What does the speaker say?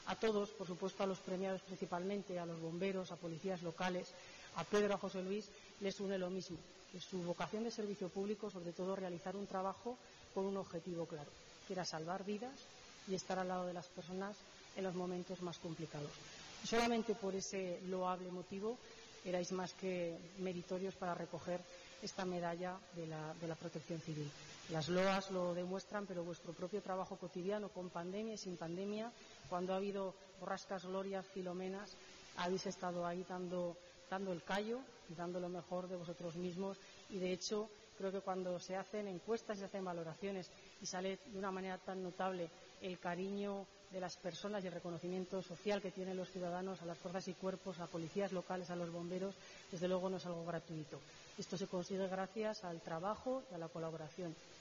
A todos, por supuesto a los premiados principalmente, a los bomberos, a policías locales, a Pedro, a José Luis, les une lo mismo, que su vocación de servicio público, sobre todo realizar un trabajo con un objetivo claro, que era salvar vidas y estar al lado de las personas en los momentos más complicados. Y solamente por ese loable motivo erais más que meritorios para recoger esta medalla de la Protección Civil. Las loas lo demuestran, pero vuestro propio trabajo cotidiano, con pandemia y sin pandemia, cuando ha habido borrascas, glorias, filomenas, habéis estado ahí dando el callo y dando lo mejor de vosotros mismos. Y de hecho creo que cuando se hacen encuestas y se hacen valoraciones y sale de una manera tan notable el cariño de las personas y el reconocimiento social que tienen los ciudadanos a las fuerzas y cuerpos, a policías locales, a los bomberos, desde luego no es algo gratuito. Esto se consigue gracias al trabajo y a la colaboración